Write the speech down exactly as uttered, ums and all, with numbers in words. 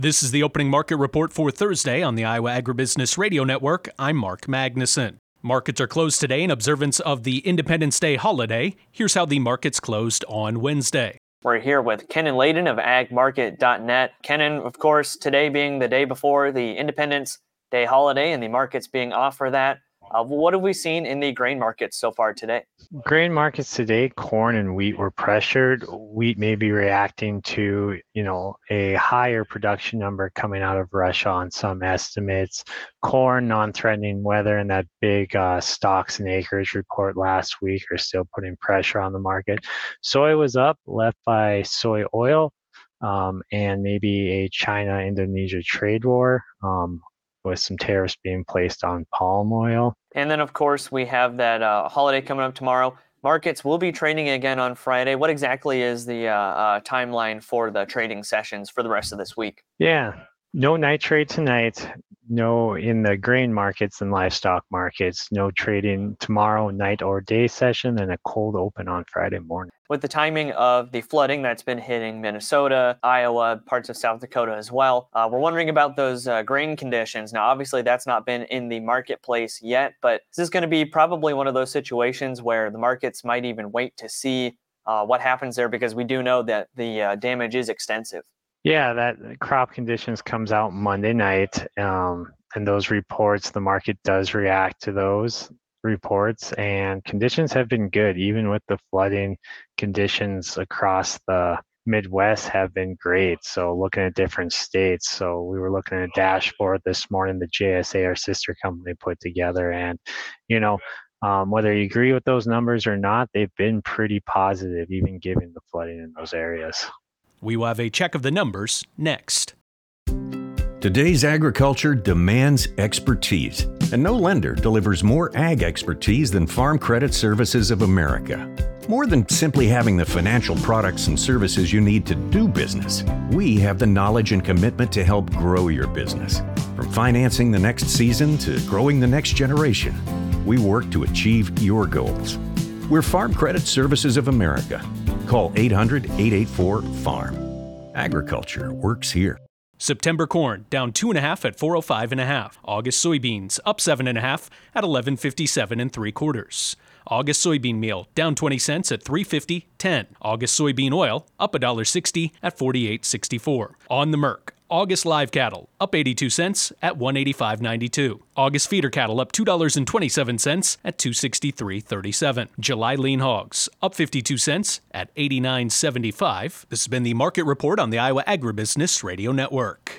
This is the opening market report for Thursday on the Iowa Agribusiness Radio Network. I'm Mark Magnuson. Markets are closed today in observance of the Independence Day holiday. Here's how the markets closed on Wednesday. We're here with Kenan Layden of ag market dot net. Kenan, of course, today being the day before the Independence Day holiday and the markets being off for that. Uh, what have we seen in the grain markets so far today? Grain markets today, corn and wheat were pressured. Wheat may be reacting to, you know, a higher production number coming out of Russia on some estimates. Corn, non-threatening weather, and that big uh, stocks and acres report last week are still putting pressure on the market. Soy was up, left by soy oil um, and maybe a China-Indonesia trade war. Um, with some tariffs being placed on palm oil. And then, of course, we have that uh, holiday coming up tomorrow. Markets will be trading again on Friday. What exactly is the uh, uh, timeline for the trading sessions for the rest of this week? Yeah, no night trade tonight. No in the grain markets and livestock markets. No trading tomorrow night or day session, and a cold open on Friday morning. With the timing of the flooding that's been hitting Minnesota, Iowa, parts of South Dakota as well, uh, we're wondering about those uh, grain conditions. Now, obviously, that's not been in the marketplace yet, but this is going to be probably one of those situations where the markets might even wait to see uh, what happens there, because we do know that the uh, damage is extensive. Yeah, that crop conditions comes out Monday night, um, and those reports, the market does react to those reports, and conditions have been good. Even with the flooding, conditions across the Midwest have been great. So looking at different states, so we were looking at a dashboard this morning the J S A, our sister company, put together, and you know, um, whether you agree with those numbers or not, they've been pretty positive, even given the flooding in those areas. We will have a check of the numbers next. Today's agriculture demands expertise, and no lender delivers more ag expertise than Farm Credit Services of America. More than simply having the financial products and services you need to do business, we have the knowledge and commitment to help grow your business. From financing the next season to growing the next generation, we work to achieve your goals. We're Farm Credit Services of America. Call eight hundred, eight eight four, farm. Agriculture works here. September corn down two and a half at four oh five and a half. August soybeans up seven and a half at eleven fifty-seven and three quarters. August soybean meal down twenty cents at three fifty ten. August soybean oil up one dollar sixty at forty-eight sixty-four. On the Merc, August live cattle up eighty-two cents at one eighty-five ninety-two. August feeder cattle up two dollars and twenty-seven cents at two sixty-three thirty-seven. July lean hogs up fifty-two cents at eighty-nine seventy-five. This has been the market report on the Iowa Agribusiness Radio Network.